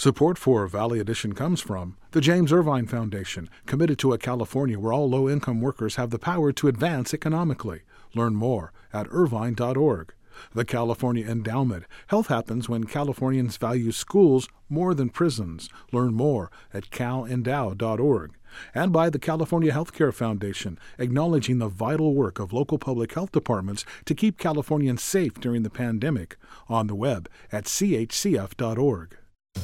Support for Valley Edition comes from the James Irvine Foundation, committed to a California where all low-income workers have the power to advance economically. Learn more at irvine.org. The California Endowment. Health happens when Californians value schools more than prisons. Learn more at calendow.org. And by the California Healthcare Foundation, acknowledging the vital work of local public health departments to keep Californians safe during the pandemic. On the web at chcf.org.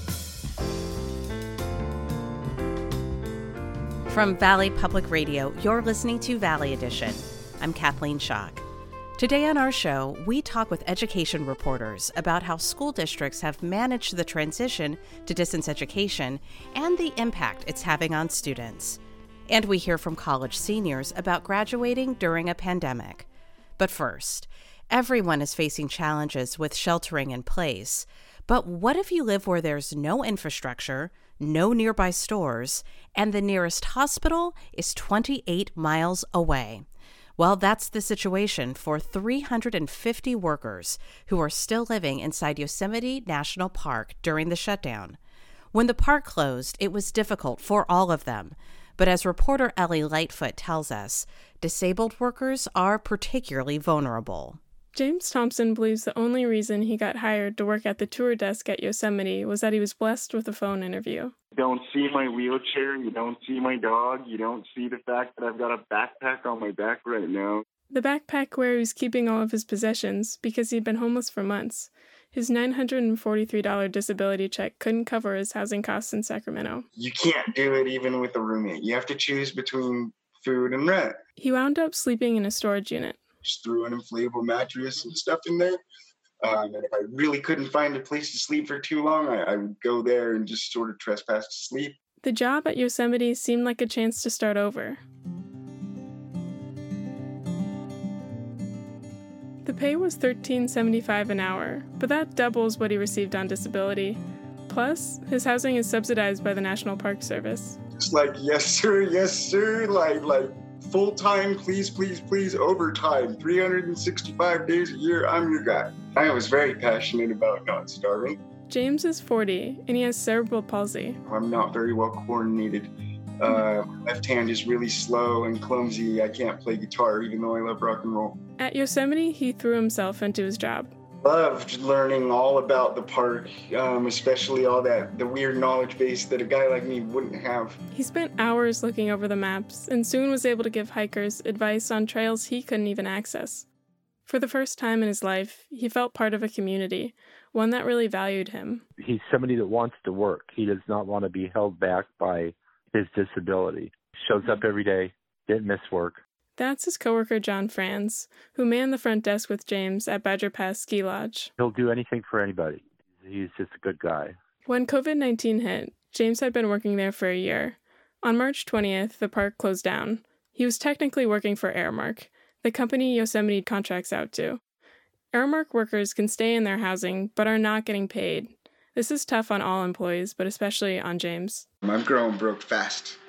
From Valley Public Radio, you're listening to Valley Edition. I'm Kathleen Schock. Today on our show, we talk with education reporters about how school districts have managed the transition to distance education and the impact it's having on students. And we hear from college seniors about graduating during a pandemic. But first, everyone is facing challenges with sheltering in place. But what if you live where there's no infrastructure, no nearby stores, and the nearest hospital is 28 miles away? Well, that's the situation for 350 workers who are still living inside Yosemite National Park during the shutdown. When the park closed, it was difficult for all of them. But as reporter Ellie Lightfoot tells us, disabled workers are particularly vulnerable. James Thompson believes the only reason he got hired to work at the tour desk at Yosemite was that he was blessed with a phone interview. You don't see my wheelchair, you don't see my dog, you don't see the fact that I've got a backpack on my back right now. The backpack where he was keeping all of his possessions because he'd been homeless for months. His $943 disability check couldn't cover his housing costs in Sacramento. You can't do it even with a roommate. You have to choose between food and rent. He wound up sleeping in a storage unit. Just threw an inflatable mattress and stuff in there. And if I really couldn't find a place to sleep for too long, I would go there and just sort of trespass to sleep. The job at Yosemite seemed like a chance to start over. The pay was $13.75 an hour, but that doubles what he received on disability. Plus, his housing is subsidized by the National Park Service. It's like, yes, sir, like, full-time, please, overtime, 365 days a year, I'm your guy. I was very passionate about not starving. James is 40, and he has cerebral palsy. I'm not very well coordinated. Left hand is really slow and clumsy. I can't play guitar, even though I love rock and roll. At Yosemite, he threw himself into his job. Loved learning all about the park, especially all the weird knowledge base that a guy like me wouldn't have. He spent hours looking over the maps and soon was able to give hikers advice on trails he couldn't even access. For the first time in his life, he felt part of a community, one that really valued him. He's somebody that wants to work. He does not want to be held back by his disability. Shows up every day, didn't miss work. That's his coworker John Franz, who manned the front desk with James at Badger Pass Ski Lodge. He'll do anything for anybody. He's just a good guy. When COVID-19 hit, James had been working there for a year. On March 20th, the park closed down. He was technically working for Aramark, the company Yosemite contracts out to. Aramark workers can stay in their housing, but are not getting paid. This is tough on all employees, but especially on James. I'm growing broke fast.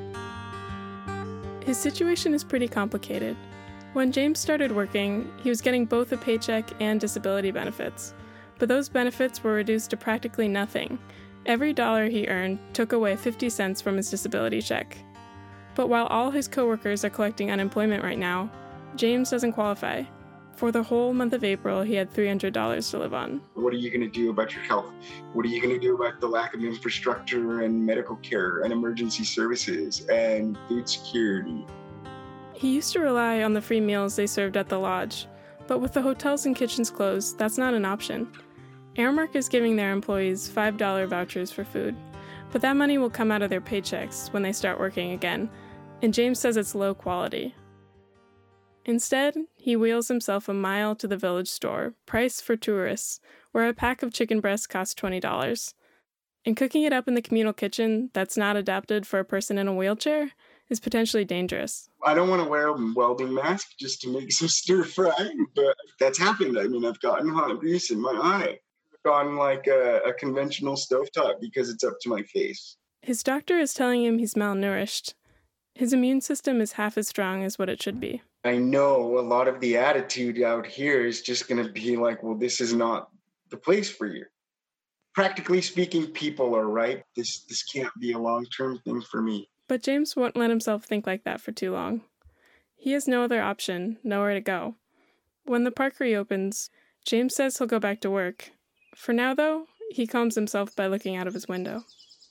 His situation is pretty complicated. When James started working, he was getting both a paycheck and disability benefits. But those benefits were reduced to practically nothing. Every dollar he earned took away 50 cents from his disability check. But while all his coworkers are collecting unemployment right now, James doesn't qualify. For the whole month of April, he had $300 to live on. What are you going to do about your health? What are you going to do about the lack of infrastructure and medical care and emergency services and food security? He used to rely on the free meals they served at the lodge, but with the hotels and kitchens closed, that's not an option. Aramark is giving their employees $5 vouchers for food, but that money will come out of their paychecks when they start working again, and James says it's low quality. Instead, he wheels himself a mile to the village store, priced for tourists, where a pack of chicken breasts costs $20. And cooking it up in the communal kitchen that's not adapted for a person in a wheelchair is potentially dangerous. I don't want to wear a welding mask just to make some stir fry, but that's happened. I mean, I've gotten hot grease in my eye. I've gone like a conventional stovetop because it's up to my face. His doctor is telling him he's malnourished. His immune system is half as strong as what it should be. I know a lot of the attitude out here is just going to be like, well, this is not the place for you. practically speaking, people are right. This can't be a long-term thing for me. But James won't let himself think like that for too long. He has no other option, nowhere to go. When the park reopens, James says he'll go back to work. For now, though, he calms himself by looking out of his window.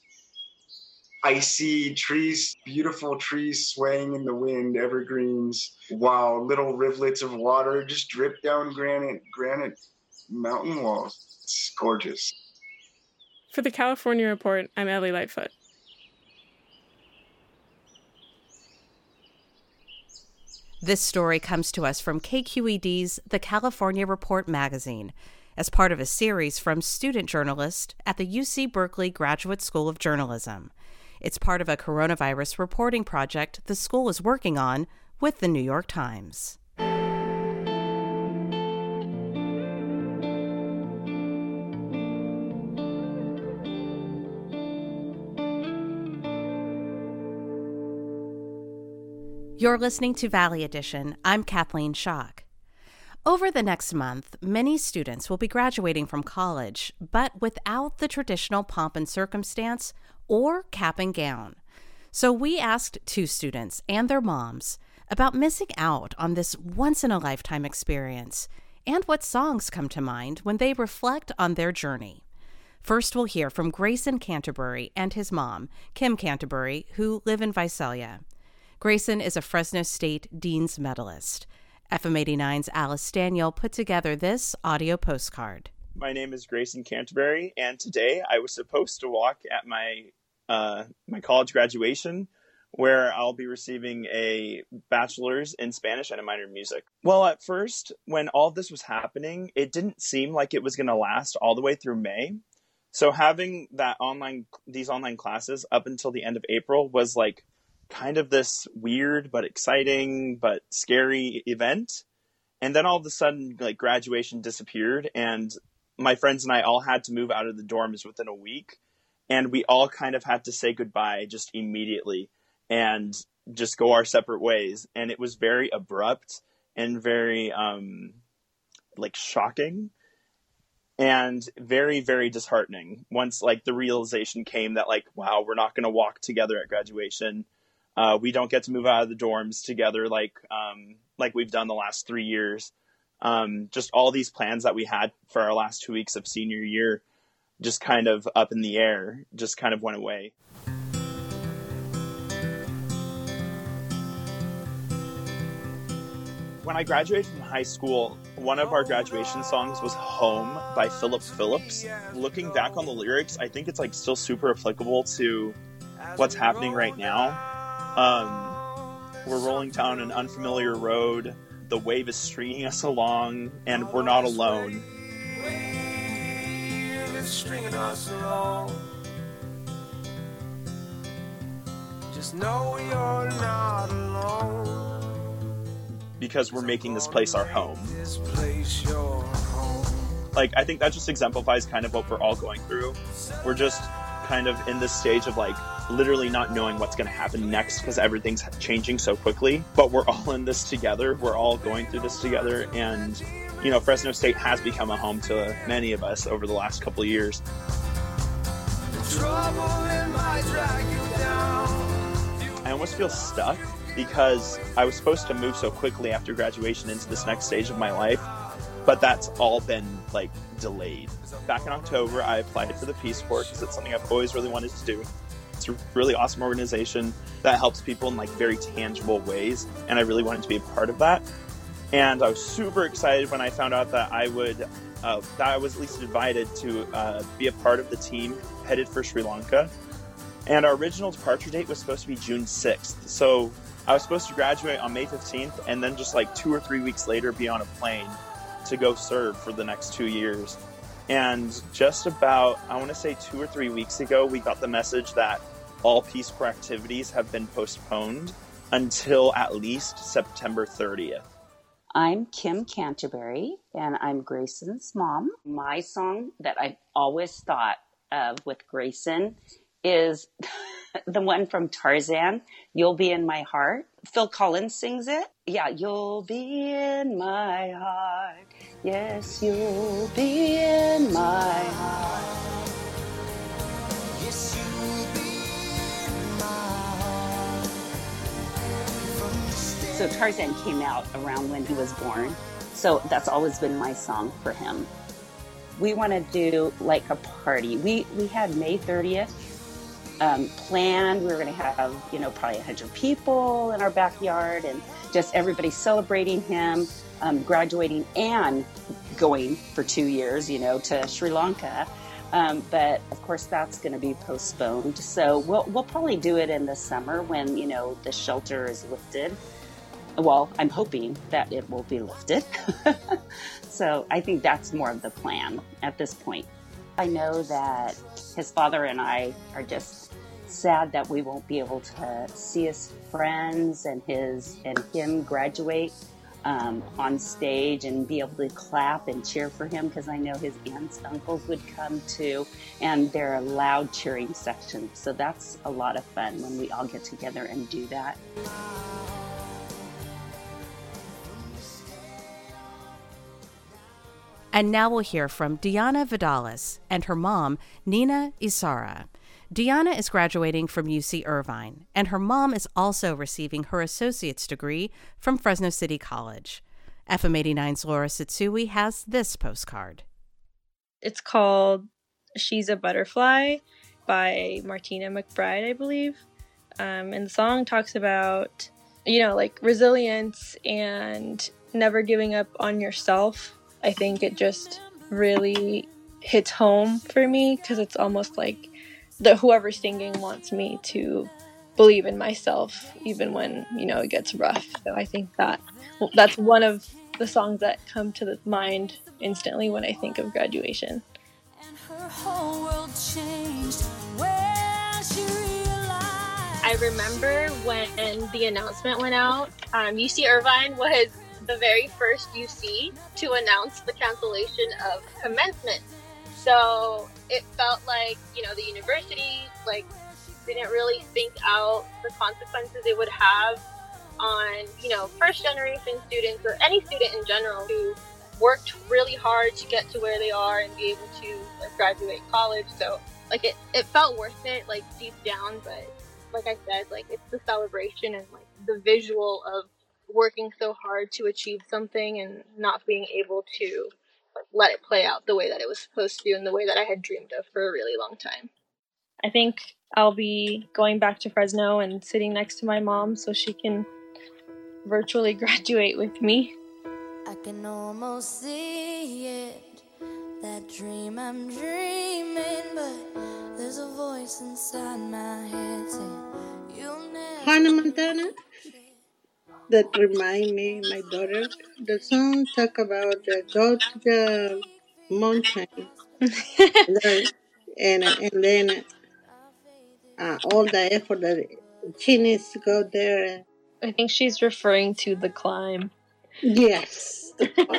I see trees, beautiful trees swaying in the wind, evergreens, while little rivulets of water just drip down granite mountain walls. It's gorgeous. For the California Report, I'm Ellie Lightfoot. This story comes to us from KQED's The California Report magazine, as part of a series from student journalists at the UC Berkeley Graduate School of Journalism. It's part of a coronavirus reporting project the school is working on with the New York Times. You're listening to Valley Edition. I'm Kathleen Schock. Over the next month, many students will be graduating from college, but without the traditional pomp and circumstance or cap and gown. So we asked 2 students and their moms about missing out on this once-in-a-lifetime experience and what songs come to mind when they reflect on their journey. First, we'll hear from Grayson Canterbury and his mom, Kim Canterbury, who live in Visalia. Grayson is a Fresno State Dean's Medalist. FM 89's Alice Daniel put together this audio postcard. My name is Grayson Canterbury, and today I was supposed to walk at my college graduation, where I'll be receiving a bachelor's in Spanish and a minor in music. Well, at first, when all this was happening, it didn't seem like it was going to last all the way through May. So having these online classes up until the end of April was like kind of this weird but exciting but scary event. And then all of a sudden, like, graduation disappeared, and my friends and I all had to move out of the dorms within a week, and we all kind of had to say goodbye just immediately and just go our separate ways. And it was very abrupt and very shocking and very, very disheartening once like the realization came that like, wow, we're not going to walk together at graduation. We don't get to move out of the dorms together like we've done the last 3 years. Just all these plans that we had for our last 2 weeks of senior year just kind of up in the air, just kind of went away. When I graduated from high school, one of our graduation songs was Home by Philip Phillips. Looking back on the lyrics, I think it's like still super applicable to what's happening right now. We're rolling down an unfamiliar road. The wave is stringing us along, and we're not alone. Wave is stringing us along. Just know you're not alone. Because we're making this place our home. Like, I think that just exemplifies kind of what we're all going through. We're just kind of in this stage of like literally not knowing what's going to happen next because everything's changing so quickly, but we're all in this together. We're all going through this together. And, you know, Fresno State has become a home to many of us over the last couple of years. I almost feel stuck because I was supposed to move so quickly after graduation into this next stage of my life, but that's all been like delayed. Back in October, I applied for the Peace Corps because it's something I've always really wanted to do. It's a really awesome organization that helps people in like very tangible ways, and I really wanted to be a part of that. And I was super excited when I found out that I was at least invited to be a part of the team headed for Sri Lanka. And our original departure date was supposed to be June 6th. So I was supposed to graduate on May 15th and then just like 2 or 3 weeks later be on a plane to go serve for the next 2 years. And just about, I want to say 2 or 3 weeks ago, we got the message that all Peace Corps activities have been postponed until at least September 30th. I'm Kim Canterbury, and I'm Grayson's mom. My song that I've always thought of with Grayson is the one from Tarzan, You'll Be in My Heart. Phil Collins sings it. Yeah, you'll be in my heart. Yes, you'll be in my heart. So Tarzan came out around when he was born. So that's always been my song for him. We want to do like a party. We had May 30th planned. We were going to have, probably 100 people in our backyard and just everybody celebrating him, graduating and going for 2 years, to Sri Lanka. But of course that's going to be postponed. So we'll probably do it in the summer when, the shelter is lifted. Well, I'm hoping that it will be lifted. So I think that's more of the plan at this point. I know that his father and I are just sad that we won't be able to see his friends and him graduate on stage and be able to clap and cheer for him, because I know his aunts and uncles would come too, and they're a loud cheering section. So that's a lot of fun when we all get together and do that. And now we'll hear from Diana Vidalis and her mom, Nina Isara. Diana is graduating from UC Irvine, and her mom is also receiving her associate's degree from Fresno City College. FM 89's Laura Sitsui has this postcard. It's called She's a Butterfly by Martina McBride, I believe. And the song talks about, resilience and never giving up on yourself. I think it just really hits home for me because it's almost like whoever's singing wants me to believe in myself even when, it gets rough. So I think that's one of the songs that come to the mind instantly when I think of graduation. And her whole world changed when she realized. I remember when the announcement went out, UC Irvine was the very first UC to announce the cancellation of commencement. So it felt like, the university, didn't really think out the consequences it would have on, first generation students or any student in general who worked really hard to get to where they are and be able to graduate college. So it felt worth it, deep down, but like I said, it's the celebration and the visual of working so hard to achieve something and not being able to let it play out the way that it was supposed to and the way that I had dreamed of for a really long time. I think I'll be going back to Fresno and sitting next to my mom so she can virtually graduate with me. I can almost see it, that dream I'm dreaming, but there's a voice inside my head saying, you'll never... Hannah Montana. That remind me, my daughter. The song talk about go to the mountain, and then all the effort that she needs to go there. I think she's referring to The Climb. Yes.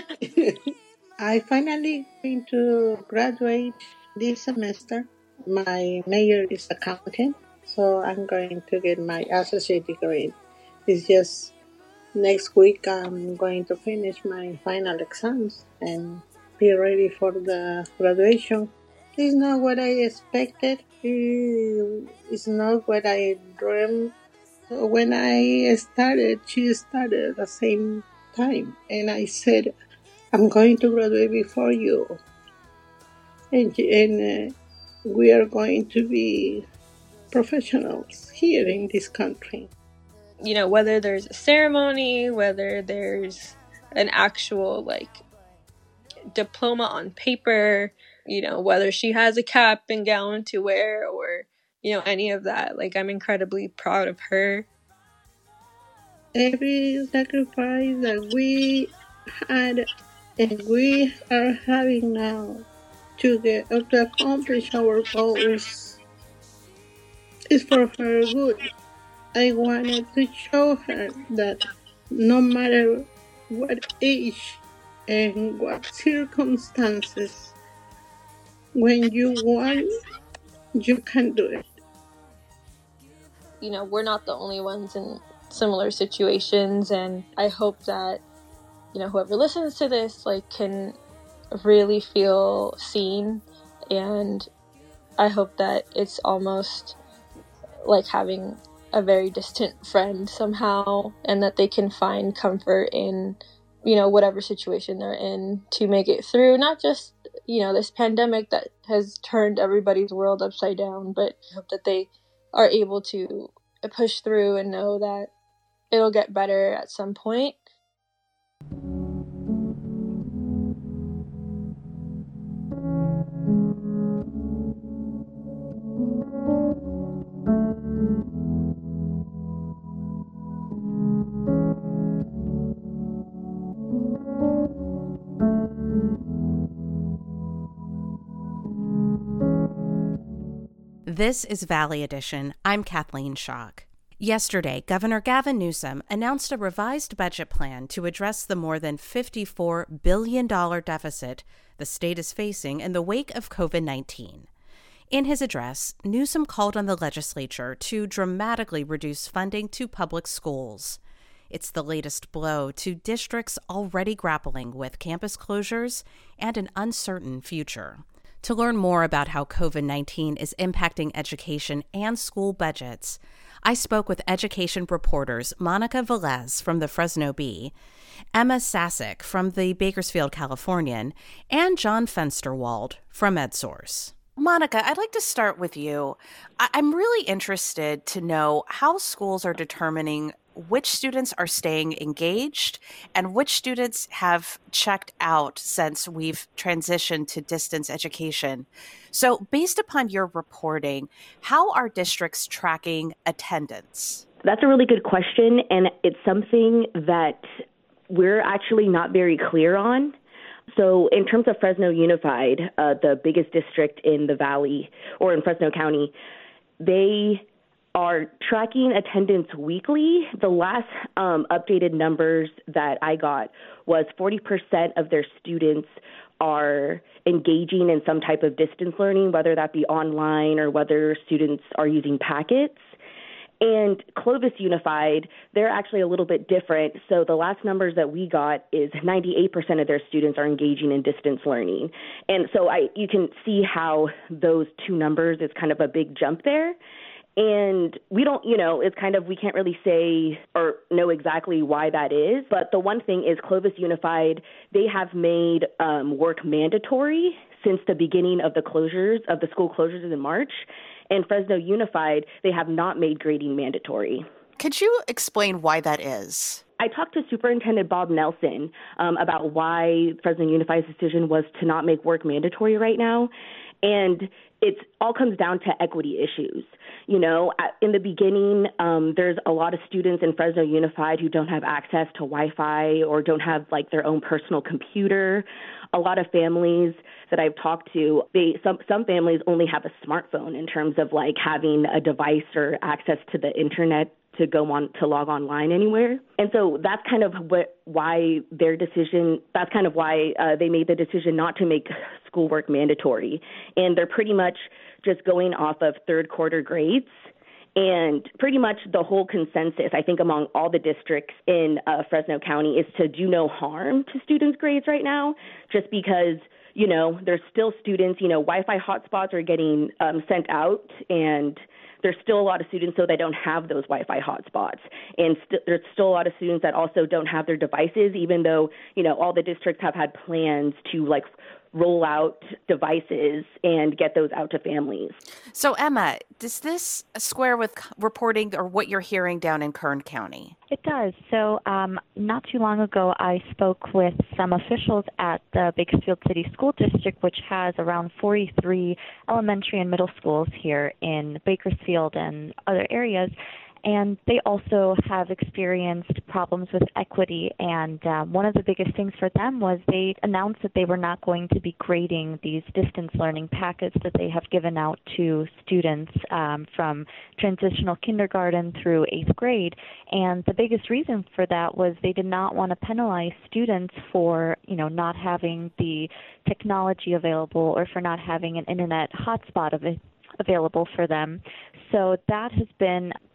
I finally going to graduate this semester. My major is accounting, so I'm going to get my associate degree. It's just next week I'm going to finish my final exams and be ready for the graduation. It's not what I expected. It's not what I dreamed. So when I started, she started at the same time. And I said, I'm going to graduate before you. And we are going to be professionals here in this country. Whether there's a ceremony, whether there's an actual diploma on paper, whether she has a cap and gown to wear or, any of that, I'm incredibly proud of her. Every sacrifice that we had and we are having now to accomplish our goals is for her good. I wanted to show her that no matter what age and what circumstances, when you want, you can do it. We're not the only ones in similar situations, and I hope that, whoever listens to this, can really feel seen and I hope that it's almost like having a very distant friend somehow, and that they can find comfort in, whatever situation they're in to make it through, not just, this pandemic that has turned everybody's world upside down, but I hope that they are able to push through and know that it'll get better at some point. This is Valley Edition. I'm Kathleen Schock. Yesterday, Governor Gavin Newsom announced a revised budget plan to address the more than $54 billion deficit the state is facing in the wake of COVID-19. In his address, Newsom called on the legislature to dramatically reduce funding to public schools. It's the latest blow to districts already grappling with campus closures and an uncertain future. To learn more about how COVID-19 is impacting education and school budgets, I spoke with education reporters Monica Velez from the Fresno Bee, Emma Sasek from the Bakersfield Californian, and John Fensterwald from EdSource. Monica, I'd like to start with you. I'm really interested to know how schools are determining which students are staying engaged and which students have checked out since we've transitioned to distance education. So based upon your reporting, how are districts tracking attendance? That's a really good question, and it's something that we're actually not very clear on. So in terms of Fresno Unified, the biggest district in the Valley or in Fresno County, they are tracking attendance weekly. The last updated numbers that I got was 40% of their students are engaging in some type of distance learning, whether that be online or whether students are using packets. And Clovis Unified, they're actually a little bit different. So the last numbers that we got is 98% of their students are engaging in distance learning. And so you can see how those two numbers is kind of a big jump there. And we don't, it's kind of, we can't really say or know exactly why that is. But the one thing is Clovis Unified, they have made work mandatory since the beginning of the school closures in March. And Fresno Unified, they have not made grading mandatory. Could you explain why that is? I talked to Superintendent Bob Nelson about why Fresno Unified's decision was to not make work mandatory right now. And it all comes down to equity issues. In the beginning, there's a lot of students in Fresno Unified who don't have access to Wi-Fi or don't have their own personal computer. A lot of families that I've talked to, some families only have a smartphone in terms of having a device or access to the internet to go on to log online anywhere. And so that's kind of why their decision, that's kind of why they made the decision not to make schoolwork mandatory. And they're pretty much just going off of third quarter grades. And pretty much the whole consensus, I think, among all the districts in Fresno County is to do no harm to students' grades right now, just because, there's still students, Wi-Fi hotspots are getting sent out, and there's still a lot of students, so they don't have those Wi-Fi hotspots. And there's still a lot of students that also don't have their devices, even though, all the districts have had plans to, roll out devices and get those out to families. So, Emma, does this square with reporting or what you're hearing down in Kern County? It does. So not too long ago, I spoke with some officials at the Bakersfield City School District, which has around 43 elementary and middle schools here in Bakersfield and other areas. And they also have experienced problems with equity. And one of the biggest things for them was they announced that they were not going to be grading these distance learning packets that they have given out to students from transitional kindergarten through 8th grade. And the biggest reason for that was they did not want to penalize students for, not having the technology available or for not having an internet hotspot available for them. So that has been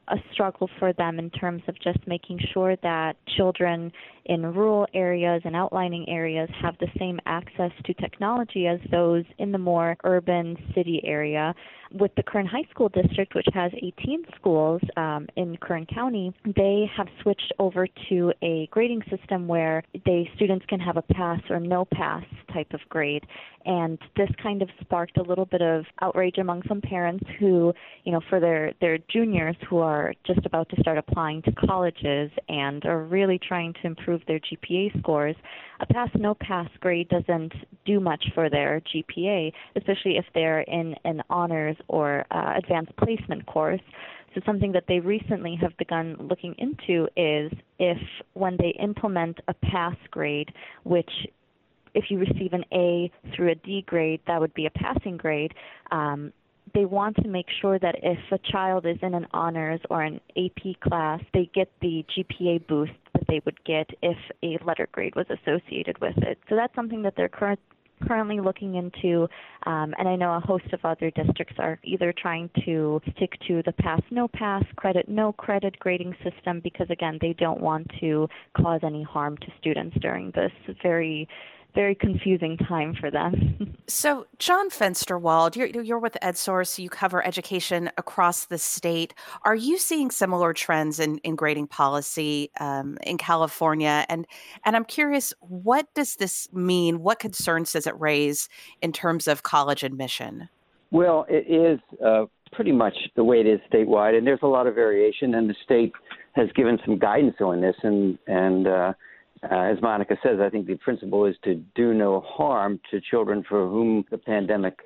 a struggle for them in terms of just making sure that children in rural areas and outlying areas have the same access to technology as those in the more urban city area. With the Kern High School District, which has 18 schools in Kern County, they have switched over to a grading system where students can have a pass or no pass type of grade. And this kind of sparked a little bit of outrage among some parents who, for their juniors who are just about to start applying to colleges and are really trying to improve their GPA scores. A pass, no pass grade doesn't do much for their GPA, especially if they're in an honors or advanced placement course. So something that they recently have begun looking into is if when they implement a pass grade, which if you receive an A through a D grade, that would be a passing grade. They want to make sure that if a child is in an honors or an AP class, they get the GPA boost that they would get if a letter grade was associated with it. So that's something that they're currently looking into, and I know a host of other districts are either trying to stick to the pass, no pass, credit, no credit grading system because, again, they don't want to cause any harm to students during this very confusing time for them. So, John Fensterwald, you're with EdSource. You cover education across the state. Are you seeing similar trends in grading policy in California? And I'm curious, what does this mean? What concerns does it raise in terms of college admission? Well, it is pretty much the way it is statewide, and there's a lot of variation, and the state has given some guidance on this, and as Monica says, I think the principle is to do no harm to children for whom the pandemic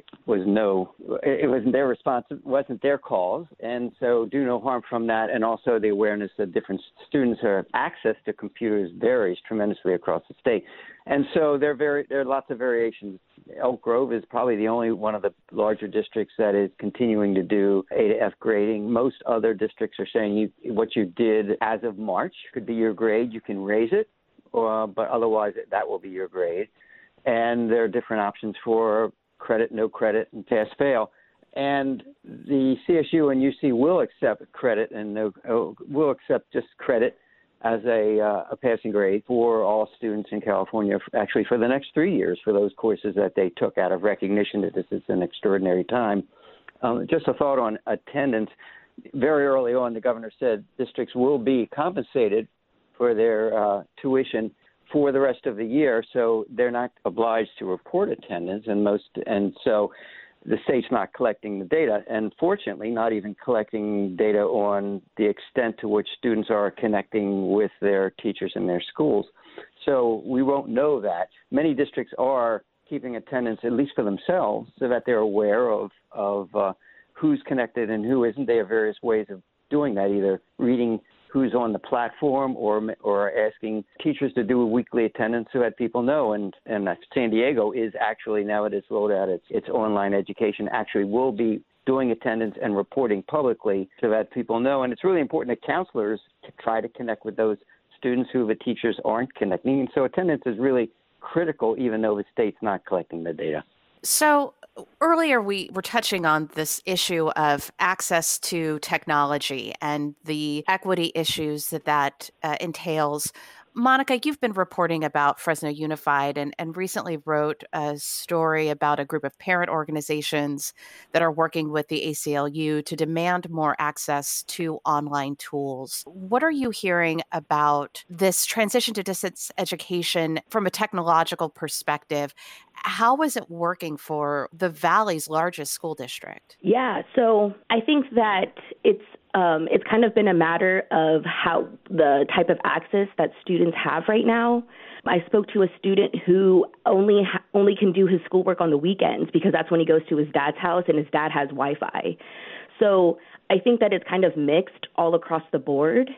it wasn't their response, it wasn't their cause. And so do no harm from that. And also the awareness that different students have access to computers varies tremendously across the state. And so there are lots of variations. Elk Grove is probably the only one of the larger districts that is continuing to do A to F grading. Most other districts are saying what you did as of March could be your grade. You can raise it. But otherwise, that will be your grade. And there are different options for credit, no credit, and pass-fail. And the CSU and UC will accept credit and will accept just credit as a passing grade for all students in California, actually for the next 3 years for those courses that they took out of recognition that this is an extraordinary time. Just a thought on attendance. Very early on, the governor said districts will be compensated for their tuition for the rest of the year, so they're not obliged to report attendance, and so the state's not collecting the data, and fortunately not even collecting data on the extent to which students are connecting with their teachers in their schools. So we won't know that. Many districts are keeping attendance, at least for themselves, so that they're aware of who's connected and who isn't. They have various ways of doing that, either reading who's on the platform or asking teachers to do a weekly attendance so that people know. And San Diego is actually, now it is rolled out, its online education actually will be doing attendance and reporting publicly so that people know. And it's really important that counselors try to connect with those students who the teachers aren't connecting. And so attendance is really critical, even though the state's not collecting the data. So earlier we were touching on this issue of access to technology and the equity issues that entails. Monica, you've been reporting about Fresno Unified and recently wrote a story about a group of parent organizations that are working with the ACLU to demand more access to online tools. What are you hearing about this transition to distance education from a technological perspective? How is it working for the Valley's largest school district? Yeah, so I think that it's kind of been a matter of how the type of access that students have right now. I spoke to a student who only can do his schoolwork on the weekends because that's when he goes to his dad's house and his dad has Wi-Fi. So I think that it's kind of mixed all across the board.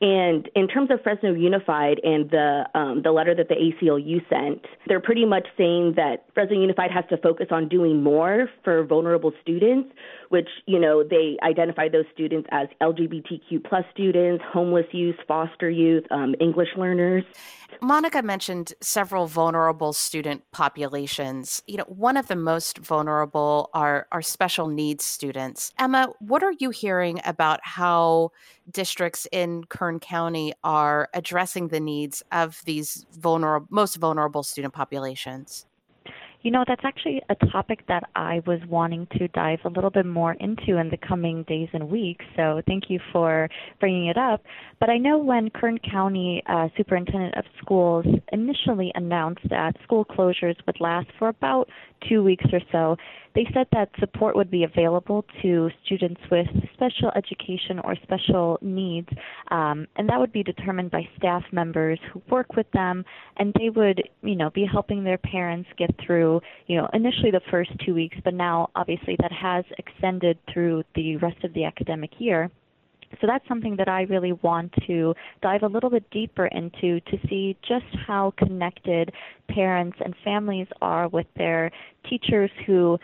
And in terms of Fresno Unified and the letter that the ACLU sent, they're pretty much saying that Fresno Unified has to focus on doing more for vulnerable students, which, they identify those students as LGBTQ plus students, homeless youth, foster youth, English learners. Monica mentioned several vulnerable student populations. One of the most vulnerable are special needs students. Emma, what are you hearing about how districts in Kern County are addressing the needs of these most vulnerable student populations? That's actually a topic that I was wanting to dive a little bit more into in the coming days and weeks, so thank you for bringing it up. But I know when Kern County Superintendent of Schools initially announced that school closures would last for about 2 weeks or so, they said that support would be available to students with special education or special needs, and that would be determined by staff members who work with them, and they would, be helping their parents get through, initially the first 2 weeks, but now obviously that has extended through the rest of the academic year. So that's something that I really want to dive a little bit deeper into to see just how connected parents and families are with their teachers who,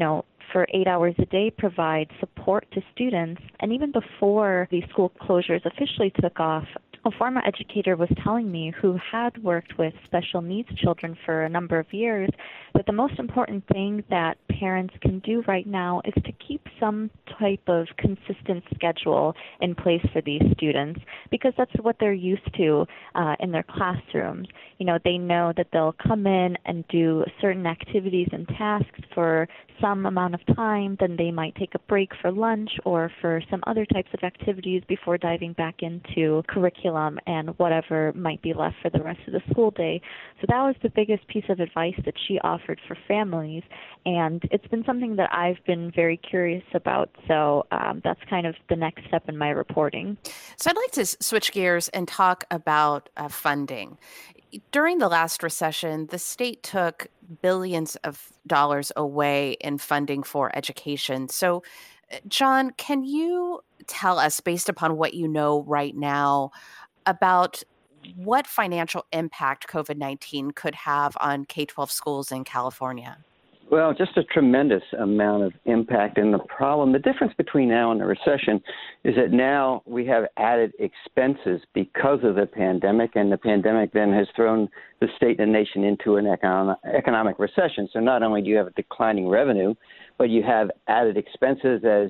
for 8 hours a day provide support to students. And even before the school closures officially took off, a former educator was telling me, who had worked with special needs children for a number of years, that the most important thing that parents can do right now is to keep some type of consistent schedule in place for these students, because that's what they're used to in their classrooms. They know that they'll come in and do certain activities and tasks for some amount of time, then they might take a break for lunch or for some other types of activities before diving back into curriculum and whatever might be left for the rest of the school day. So that was the biggest piece of advice that she offered for families, and it's been something that I've been very curious about. So that's kind of the next step in my reporting. So I'd like to switch gears and talk about funding. During the last recession, the state took billions of dollars away in funding for education. So, John, can you tell us, based upon what you know right now, about what financial impact COVID-19 could have on K-12 schools in California? Well, just a tremendous amount of impact. And the difference between now and the recession is that now we have added expenses because of the pandemic, and the pandemic then has thrown the state and the nation into an economic recession. So not only do you have a declining revenue, but you have added expenses as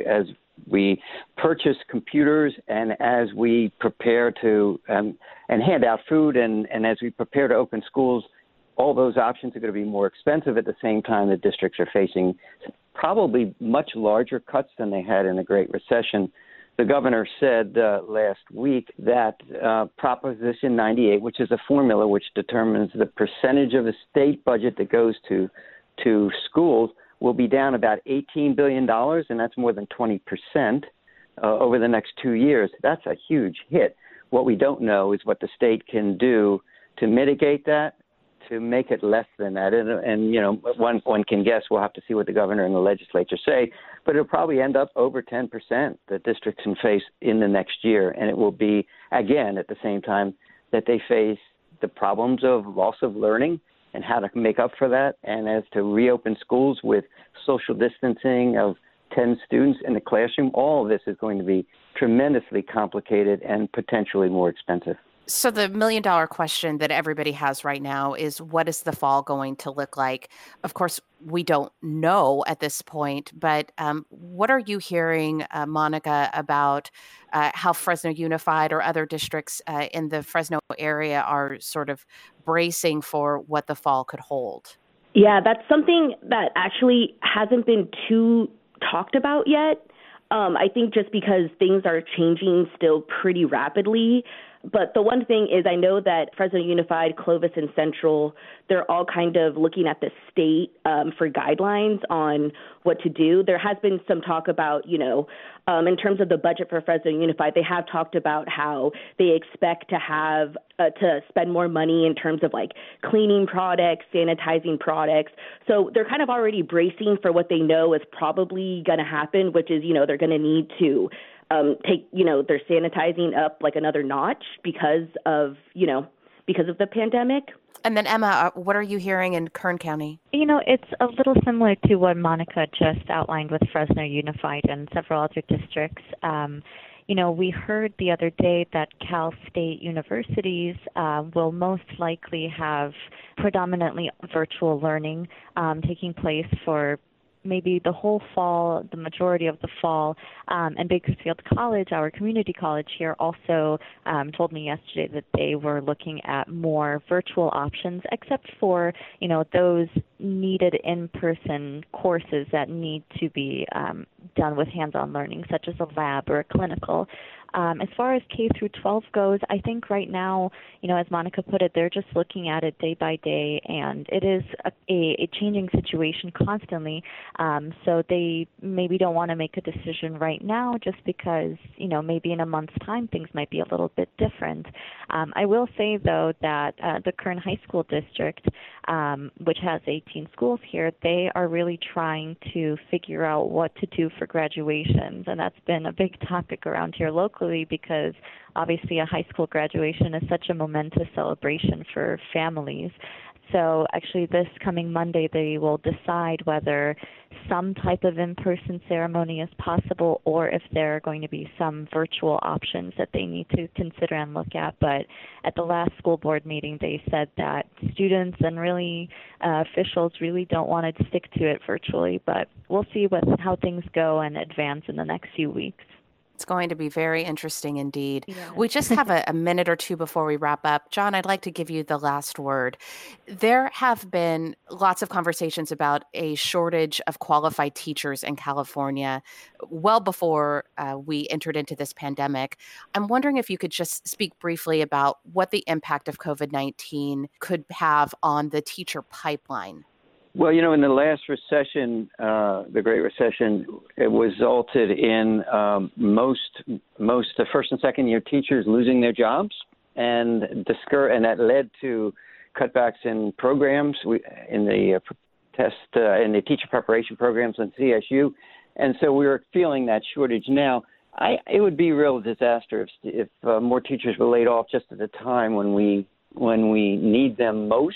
we purchase computers and as we prepare to and hand out food and as we prepare to open schools. All those options are going to be more expensive. At the same time, the districts are facing probably much larger cuts than they had in the Great Recession. The governor said last week that Proposition 98, which is a formula which determines the percentage of the state budget that goes to schools, will be down about $18 billion, and that's more than 20% over the next 2 years. That's a huge hit. What we don't know is what the state can do to mitigate that, to make it less than that. And one can guess. We'll have to see what the governor and the legislature say, but it'll probably end up over 10% that districts can face in the next year. And it will be, again, at the same time that they face the problems of loss of learning and how to make up for that, and as to reopen schools with social distancing of 10 students in the classroom. All of this is going to be tremendously complicated and potentially more expensive. So the $1 million question that everybody has right now is, what is the fall going to look like? Of course, we don't know at this point, but what are you hearing, Monica, about how Fresno Unified or other districts in the Fresno area are sort of bracing for what the fall could hold? Yeah, that's something that actually hasn't been too talked about yet. I think just because things are changing still pretty rapidly. But the one thing is, I know that Fresno Unified, Clovis, and Central, they're all kind of looking at the state for guidelines on what to do. There has been some talk about, in terms of the budget for Fresno Unified, they have talked about how they expect to have to spend more money in terms of like cleaning products, sanitizing products. So they're kind of already bracing for what they know is probably going to happen, which is, they're going to need to they're sanitizing up like another notch because of the pandemic. And then Emma, what are you hearing in Kern County? It's a little similar to what Monica just outlined with Fresno Unified and several other districts. We heard the other day that Cal State universities will most likely have predominantly virtual learning taking place for maybe the whole fall, the majority of the fall. And Bakersfield College, our community college here, also told me yesterday that they were looking at more virtual options, except for, those needed in-person courses that need to be done with hands-on learning, such as a lab or a clinical. As far as K through 12 goes, I think right now, as Monica put it, they're just looking at it day by day, and it is a changing situation constantly. So they maybe don't want to make a decision right now just because, maybe in a month's time things might be a little bit different. I will say, though, that the Kern High School District, which has 18 schools here, they are really trying to figure out what to do for graduations, and that's been a big topic around here locally because obviously a high school graduation is such a momentous celebration for families. So actually this coming Monday they will decide whether some type of in-person ceremony is possible or if there are going to be some virtual options that they need to consider and look at. But at the last school board meeting they said that students and really officials really don't want to stick to it virtually, but we'll see how things go and advance in the next few weeks. It's going to be very interesting indeed. Yeah. We just have a minute or two before we wrap up. John, I'd like to give you the last word. There have been lots of conversations about a shortage of qualified teachers in California well before we entered into this pandemic. I'm wondering if you could just speak briefly about what the impact of COVID-19 could have on the teacher pipeline. Well, in the last recession, the Great Recession, it resulted in most first and second year teachers losing their jobs, and that led to cutbacks in programs in the teacher preparation programs on CSU, and so we were feeling that shortage now. It would be a real disaster if more teachers were laid off just at the time when we need them most.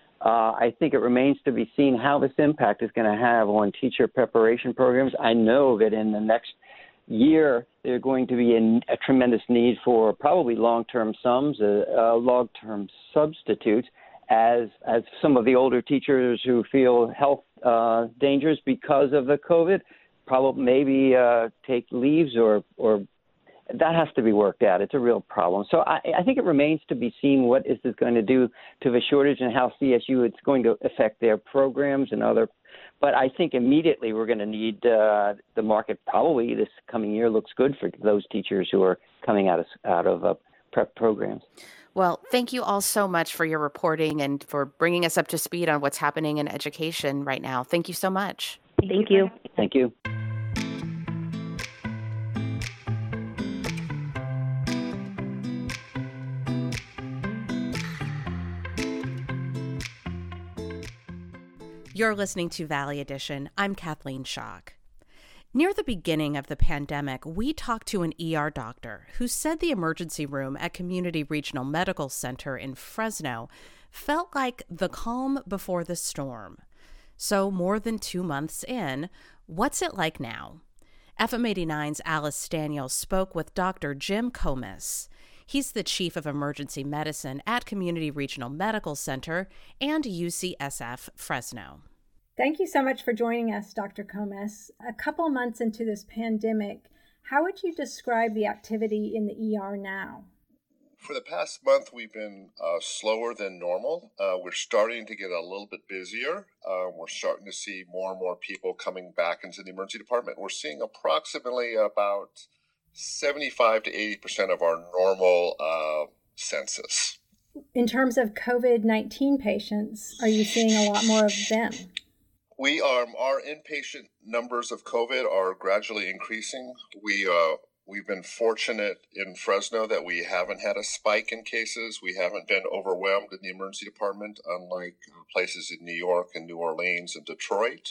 I think it remains to be seen how this impact is going to have on teacher preparation programs. I know that in the next year, there's going to be a tremendous need for probably long-term subs, long-term substitutes, as some of the older teachers who feel health dangers because of the COVID maybe take leaves or that has to be worked out. It's a real problem. So I think it remains to be seen what is this going to do to the shortage and how CSU it's going to affect their programs and other. But I think immediately we're going to need the market probably this coming year looks good for those teachers who are coming out of prep programs. Well, thank you all so much for your reporting and for bringing us up to speed on what's happening in education right now. Thank you so much. Thank you. Thank you. You're listening to Valley Edition. I'm Kathleen Schock. Near the beginning of the pandemic, we talked to an ER doctor who said the emergency room at Community Regional Medical Center in Fresno felt like the calm before the storm. So more than 2 months in, what's it like now? FM 89's Alice Staniel spoke with Dr. Jim Comis. He's the chief of emergency medicine at Community Regional Medical Center and UCSF Fresno. Thank you so much for joining us, Dr. Comis. A couple months into this pandemic, how would you describe the activity in the ER now? For the past month, we've been slower than normal. We're starting to get a little bit busier. We're starting to see more and more people coming back into the emergency department. We're seeing approximately about 75 to 80% of our normal census. In terms of COVID-19 patients, are you seeing a lot more of them? Our inpatient numbers of COVID are gradually increasing. We've been fortunate in Fresno that we haven't had a spike in cases. We haven't been overwhelmed in the emergency department, unlike places in New York and New Orleans and Detroit.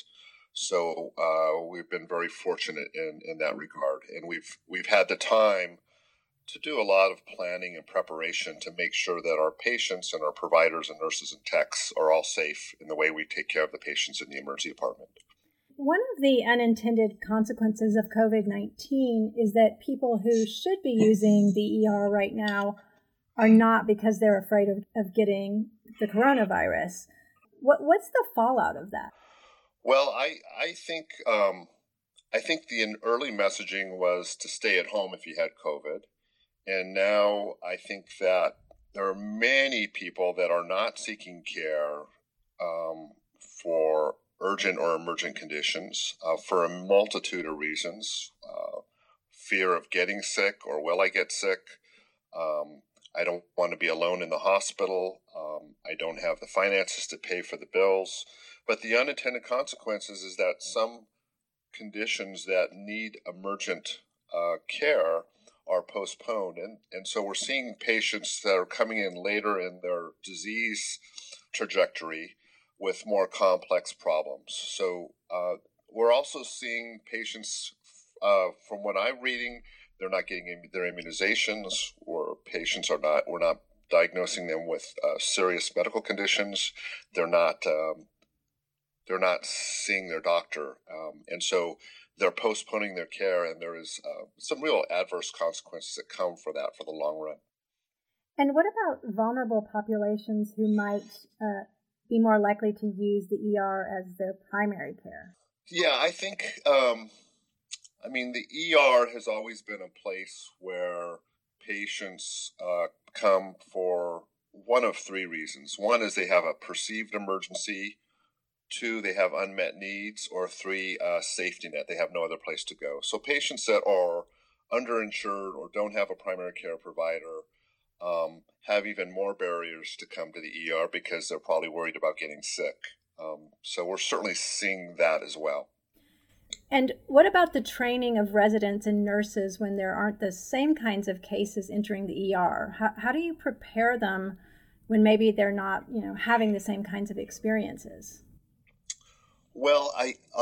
So we've been very fortunate in that regard, and we've had the time to do a lot of planning and preparation to make sure that our patients and our providers and nurses and techs are all safe in the way we take care of the patients in the emergency department. One of the unintended consequences of COVID-19 is that people who should be using the ER right now are not, because they're afraid of getting the coronavirus. What's the fallout of that? Well, I think the early messaging was to stay at home if you had COVID. And now I think that there are many people that are not seeking care for urgent or emergent conditions for a multitude of reasons. Fear of getting sick, or will I get sick? I don't want to be alone in the hospital. I don't have the finances to pay for the bills. But the unintended consequences is that some conditions that need emergent care are postponed. And so we're seeing patients that are coming in later in their disease trajectory with more complex problems. So we're also seeing patients, from what I'm reading, they're not getting their immunizations, or patients we're not diagnosing them with serious medical conditions. They're not seeing their doctor. And so they're postponing their care, and there is some real adverse consequences that come for that for the long run. And what about vulnerable populations who might be more likely to use the ER as their primary care? Yeah, I think, the ER has always been a place where patients come for one of three reasons. One is they have a perceived emergency. 2, they have unmet needs, or 3, safety net. They have no other place to go. So patients that are underinsured or don't have a primary care provider have even more barriers to come to the ER because they're probably worried about getting sick. So we're certainly seeing that as well. And what about the training of residents and nurses when there aren't the same kinds of cases entering the ER? How do you prepare them when maybe they're not, having the same kinds of experiences? Well,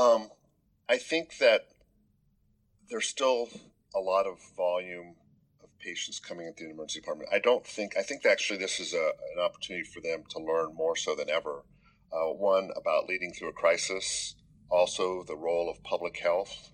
I think that there's still a lot of volume of patients coming into the emergency department. I think actually this is an opportunity for them to learn more so than ever. One, about leading through a crisis. Also, the role of public health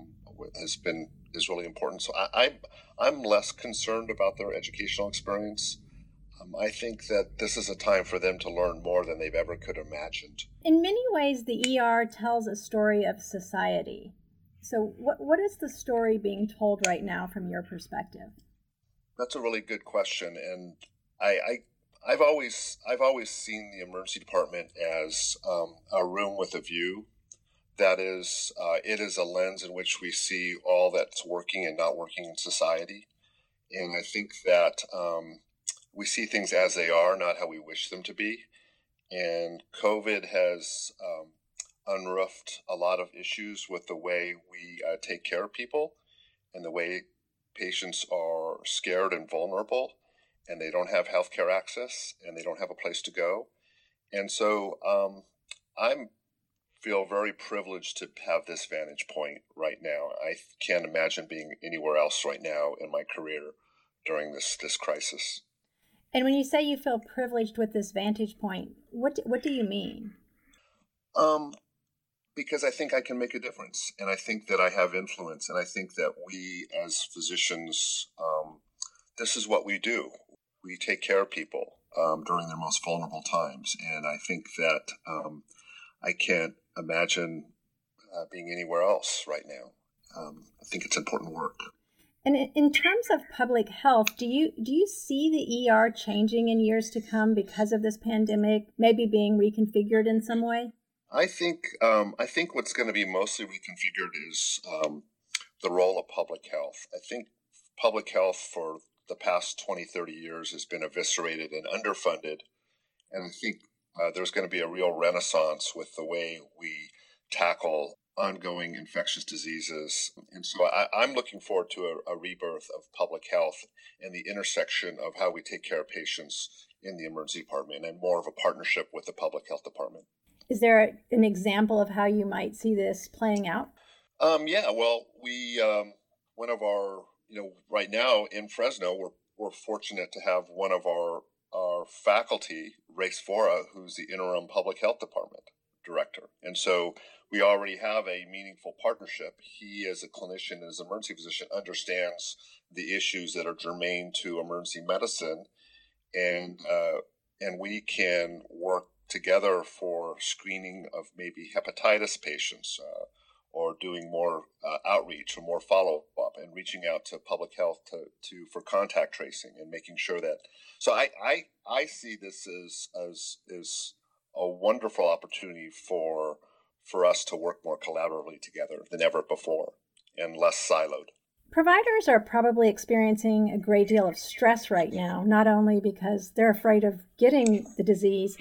is really important. So I'm less concerned about their educational experience. I think that this is a time for them to learn more than they've ever could have imagined. In many ways, the ER tells a story of society. So what is the story being told right now from your perspective? That's a really good question. And I've always seen the emergency department as a room with a view. That is, it is a lens in which we see all that's working and not working in society. And I think that we see things as they are, not how we wish them to be. And COVID has unroofed a lot of issues with the way we take care of people, and the way patients are scared and vulnerable, and they don't have healthcare access, and they don't have a place to go. And so I feel very privileged to have this vantage point right now. I can't imagine being anywhere else right now in my career during this crisis. And when you say you feel privileged with this vantage point, what do you mean? Because I think I can make a difference, and I think that I have influence, and I think that we as physicians, this is what we do. We take care of people during their most vulnerable times, and I think that I can't imagine being anywhere else right now. I think it's important work. And in terms of public health, do you see the ER changing in years to come because of this pandemic, maybe being reconfigured in some way? I think what's going to be mostly reconfigured is the role of public health. I think public health for the past 20, 30 years has been eviscerated and underfunded. And I think there's going to be a real renaissance with the way we tackle ongoing infectious diseases. And so I'm looking forward to a rebirth of public health and the intersection of how we take care of patients in the emergency department, and more of a partnership with the public health department. Is there an example of how you might see this playing out? Yeah, well, we one of our, right now in Fresno, we're fortunate to have one of our faculty, Race Fora, who's the interim public health department director. And so we already have a meaningful partnership. He, as a clinician, as an emergency physician, understands the issues that are germane to emergency medicine, and we can work together for screening of maybe hepatitis patients, or doing more outreach or more follow-up and reaching out to public health for contact tracing and making sure that. So I see this as a wonderful opportunity for us to work more collaboratively together than ever before and less siloed. Providers are probably experiencing a great deal of stress right now, not only because they're afraid of getting the disease,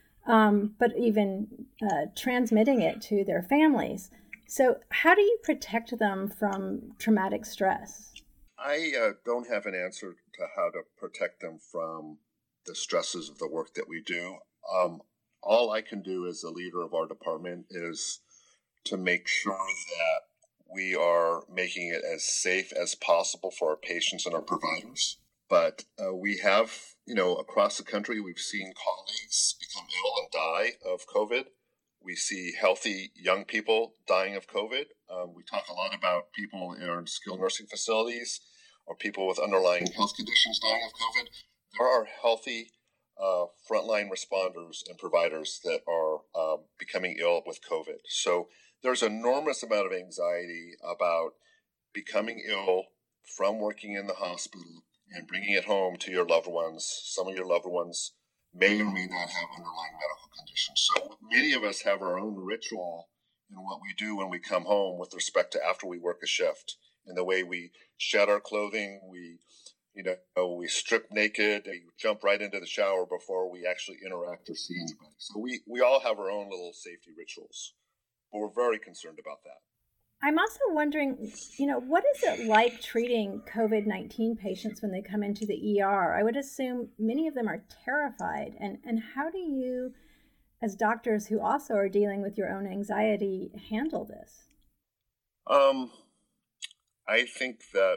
but even transmitting it to their families. So how do you protect them from traumatic stress? I don't have an answer to how to protect them from the stresses of the work that we do. All I can do as a leader of our department is to make sure that we are making it as safe as possible for our patients and our providers. But we have, across the country, we've seen colleagues become ill and die of COVID. We see healthy young people dying of COVID. We talk a lot about people in skilled nursing facilities or people with underlying health conditions dying of COVID. There are healthy frontline responders and providers that are becoming ill with COVID. So there's an enormous amount of anxiety about becoming ill from working in the hospital and bringing it home to your loved ones. Some of your loved ones may or may not have underlying medical conditions. So many of us have our own ritual in what we do when we come home with respect to after we work a shift, and the way we shed our clothing, we strip naked, we jump right into the shower before we actually interact or see anybody. So we all have our own little safety rituals, but we're very concerned about that. I'm also wondering, what is it like treating COVID-19 patients when they come into the ER? I would assume many of them are terrified. And how do you, as doctors who also are dealing with your own anxiety, handle this? I think that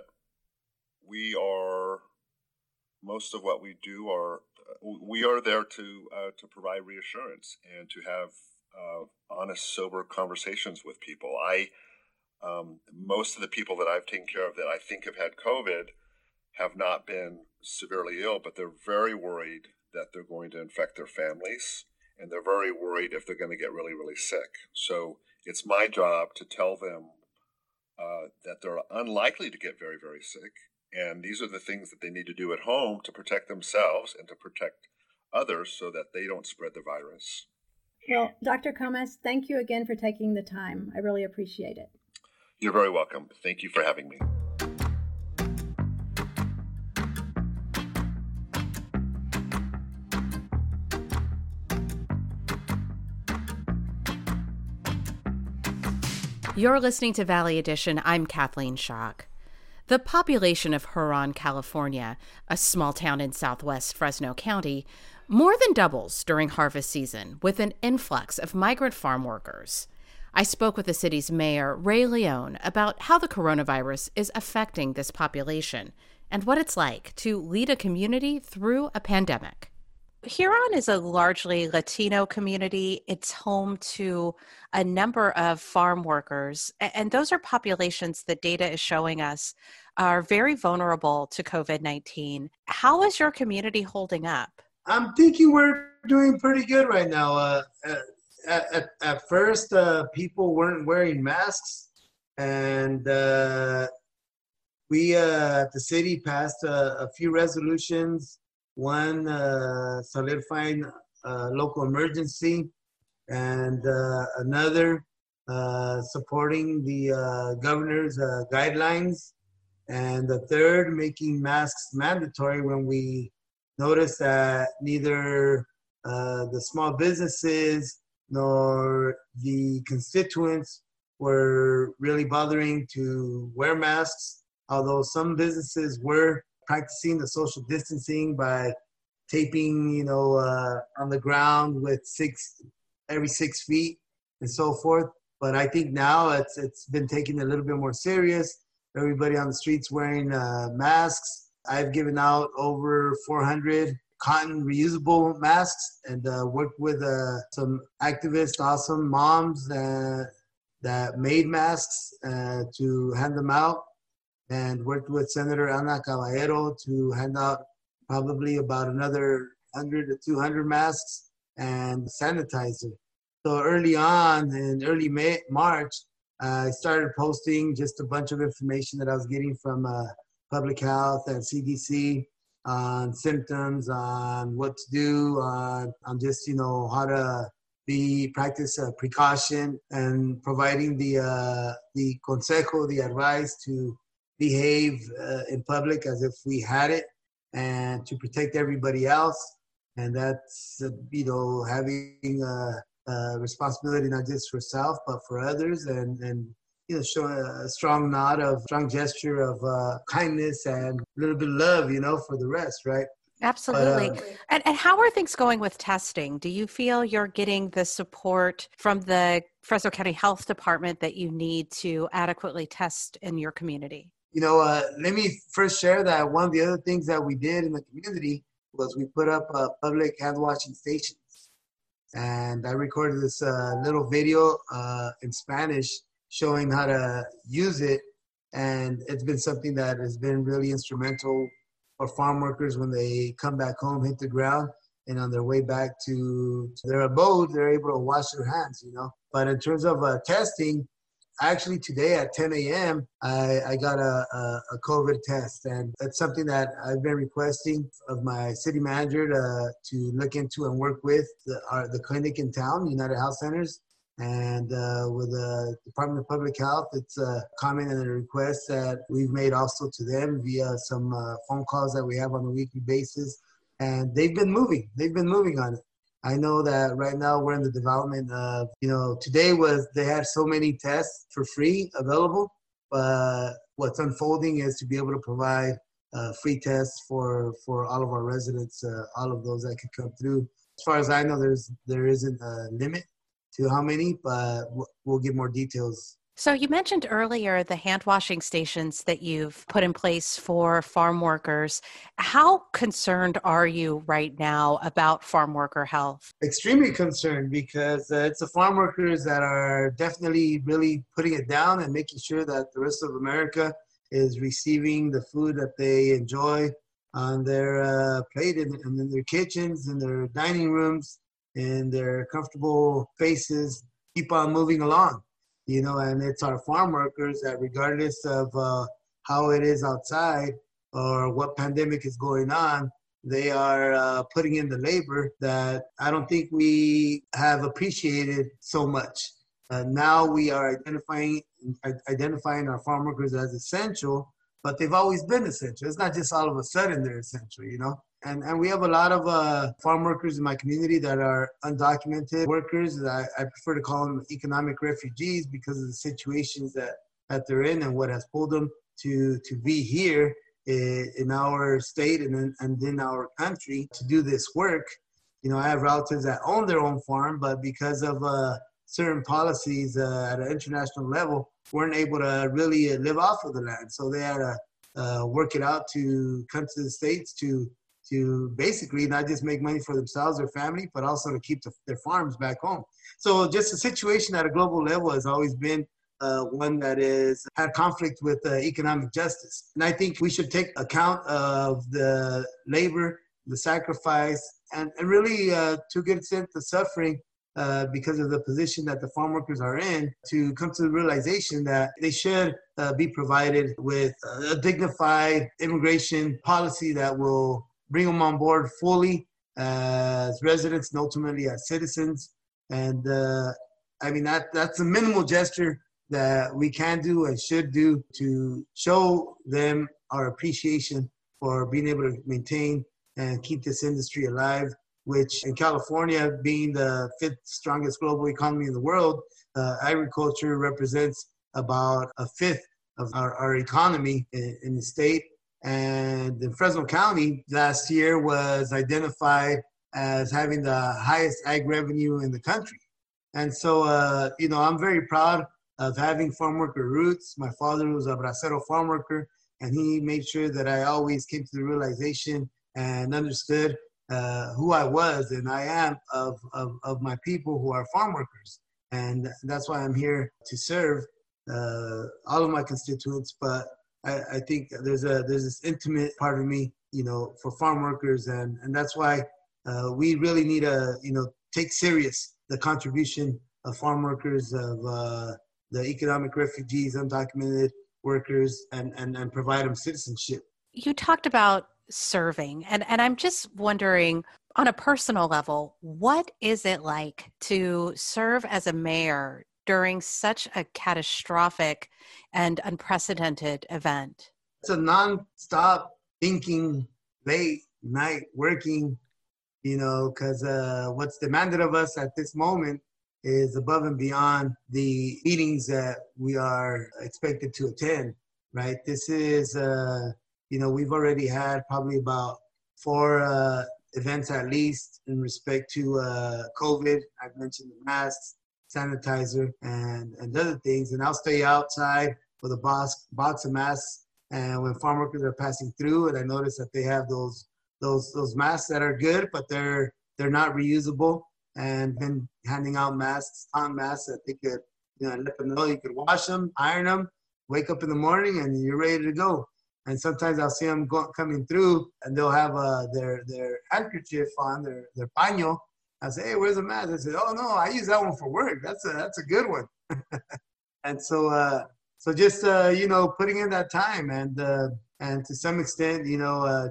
most of what we do we are there to provide reassurance and to have honest, sober conversations with people. Most of the people that I've taken care of that I think have had COVID have not been severely ill, but they're very worried that they're going to infect their families, and they're very worried if they're going to get really, really sick. So it's my job to tell them that they're unlikely to get very, very sick, and these are the things that they need to do at home to protect themselves and to protect others so that they don't spread the virus. Well, Dr. Comas, thank you again for taking the time. I really appreciate it. You're very welcome. Thank you for having me. You're listening to Valley Edition. I'm Kathleen Schock. The population of Huron, California, a small town in southwest Fresno County, more than doubles during harvest season with an influx of migrant farm workers. I spoke with the city's mayor, Ray Leone, about how the coronavirus is affecting this population and what it's like to lead a community through a pandemic. Huron is a largely Latino community. It's home to a number of farm workers, and those are populations that data is showing us are very vulnerable to COVID-19. How is your community holding up? I'm thinking we're doing pretty good right now. At first, people weren't wearing masks, and we at the city passed a few resolutions. One solidifying local emergency, and another supporting the governor's guidelines, and the third making masks mandatory when we noticed that neither the small businesses nor the constituents were really bothering to wear masks, although some businesses were practicing the social distancing by taping, on the ground with 6 every 6 feet and so forth. But I think now it's been taken a little bit more serious. Everybody on the streets wearing masks. I've given out over 400 cotton reusable masks and worked with some activists, awesome moms that made masks to hand them out, and worked with Senator Ana Caballero to hand out probably about another 100 to 200 masks and sanitizer. So early on, in early March, I started posting just a bunch of information that I was getting from public health and CDC on symptoms, on what to do, on just, how to practice precaution, and providing the consejo, the advice to behave in public as if we had it and to protect everybody else. And that's, having responsibility not just for self, but for others, and showing a strong gesture of kindness and a little bit of love, for the rest, right? Absolutely. And how are things going with testing? Do you feel you're getting the support from the Fresno County Health Department that you need to adequately test in your community? Let me first share that one of the other things that we did in the community was we put up public hand washing stations. And I recorded this little video in Spanish showing how to use it. And it's been something that has been really instrumental for farm workers when they come back home, hit the ground, and on their way back to their abode, they're able to wash their hands, But in terms of testing, actually today at 10 a.m., I got a COVID test. And that's something that I've been requesting of my city manager to look into and work with the clinic in town, United Health Centers. And with the Department of Public Health, it's a comment and a request that we've made also to them via some phone calls that we have on a weekly basis. And they've been moving on it. I know that right now we're in the development of, today they had so many tests for free available, but what's unfolding is to be able to provide free tests for all of our residents, all of those that could come through. As far as I know, there isn't a limit to how many, but we'll get more details. So you mentioned earlier the hand washing stations that you've put in place for farm workers. How concerned are you right now about farm worker health? Extremely concerned, because it's the farm workers that are definitely really putting it down and making sure that the rest of America is receiving the food that they enjoy on their plate and in their kitchens, in their dining rooms, in their comfortable spaces, keep on moving along. And it's our farm workers that, regardless of how it is outside or what pandemic is going on, they are putting in the labor that I don't think we have appreciated so much. Now we are identifying our farm workers as essential, but they've always been essential. It's not just all of a sudden they're essential, And we have a lot of farm workers in my community that are undocumented workers. I prefer to call them economic refugees because of the situations that they're in and what has pulled them to be here in our state and in our country to do this work. I have relatives that own their own farm, but because of certain policies at an international level, weren't able to really live off of the land. So they had to work it out to come to the States to basically not just make money for themselves or family, but also to keep their farms back home. So just the situation at a global level has always been one that had conflict with economic justice. And I think we should take account of the labor, the sacrifice, and really to a good extent the suffering because of the position that the farm workers are in, to come to the realization that they should be provided with a dignified immigration policy that will bring them on board fully as residents and ultimately as citizens. And that's a minimal gesture that we can do and should do to show them our appreciation for being able to maintain and keep this industry alive, which in California, being the 5th strongest global economy in the world, agriculture represents about a 5th of our economy in the state. And in Fresno County last year was identified as having the highest ag revenue in the country. And so, you know, I'm very proud of having farm worker roots. My father was a bracero farm worker, and he made sure that I always came to the realization and understood who I was and I am of my people who are farm workers. And that's why I'm here to serve all of my constituents. But I think there's this intimate part of me, you know, for farm workers. And that's why we really need to, you know, take serious the contribution of farm workers, of the economic refugees, undocumented workers, and provide them citizenship. You talked about serving, and I'm just wondering, on a personal level, what is it like to serve as a mayor during such a catastrophic and unprecedented event? It's a nonstop thinking, late night working, you know, because what's demanded of us at this moment is above and beyond the meetings that we are expected to attend, right? This is, you know, we've already had probably about 4 events at least in respect to COVID. I've mentioned the masks, sanitizer, and other things. And I'll stay outside with a box of masks. And when farm workers are passing through, and I notice that they have those masks that are good, but they're not reusable, and then handing out masks, cotton masks that they could, you know, let them know you could wash them, iron them, wake up in the morning, and you're ready to go. And sometimes I'll see them coming through, and they'll have their handkerchief on, their paño. I say, hey, where's the mask? I said, oh no, I use that one for work. That's a good one. And so just you know, putting in that time, and to some extent, you know,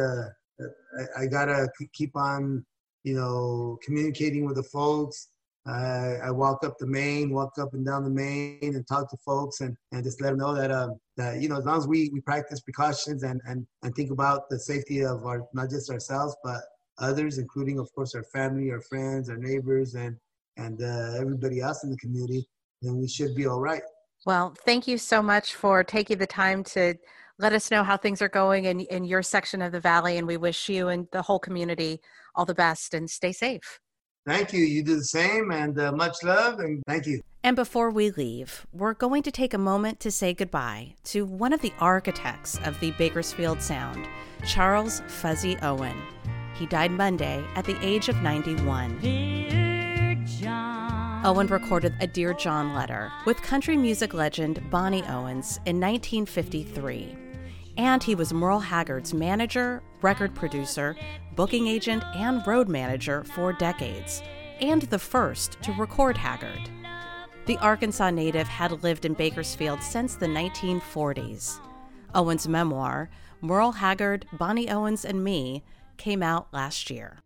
I gotta keep on, you know, communicating with the folks. I walk up and down the main and talk to folks and just let them know that you know, as long as we practice precautions and think about the safety of not just ourselves, but others, including, of course, our family, our friends, our neighbors, and everybody else in the community, then we should be all right. Well, thank you so much for taking the time to let us know how things are going in your section of the Valley, and we wish you and the whole community all the best, and stay safe. Thank you. You do the same, and much love, and thank you. And before we leave, we're going to take a moment to say goodbye to one of the architects of the Bakersfield Sound, Charles Fuzzy Owen. He died Monday at the age of 91. Dear John. Owen recorded a Dear John letter with country music legend Bonnie Owens in 1953. And he was Merle Haggard's manager, record producer, booking agent, and road manager for decades, and the first to record Haggard. The Arkansas native had lived in Bakersfield since the 1940s. Owen's memoir, Merle Haggard, Bonnie Owens, and Me, came out last year.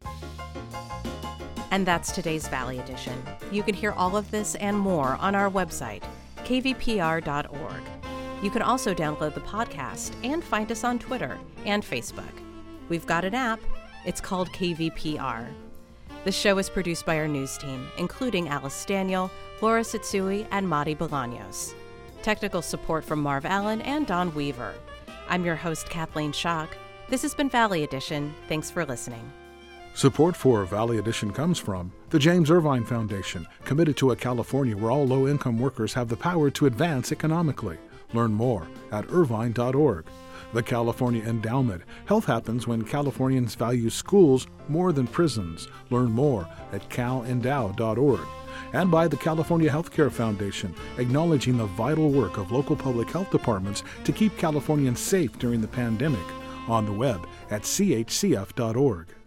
And that's today's Valley Edition. You can hear all of this and more on our website, kvpr.org. You can also download the podcast and find us on Twitter and Facebook. We've got an app. It's called KVPR. The show is produced by our news team, including Alice Daniel, Laura Satsui, and Madi Bolaños. Technical support from Marv Allen and Don Weaver. I'm your host, Kathleen Schock. This has been Valley Edition. Thanks for listening. Support for Valley Edition comes from the James Irvine Foundation, committed to a California where all low-income workers have the power to advance economically. Learn more at irvine.org. The California Endowment. Health happens when Californians value schools more than prisons. Learn more at calendow.org. And by the California Healthcare Foundation, acknowledging the vital work of local public health departments to keep Californians safe during the pandemic. On the web at chcf.org.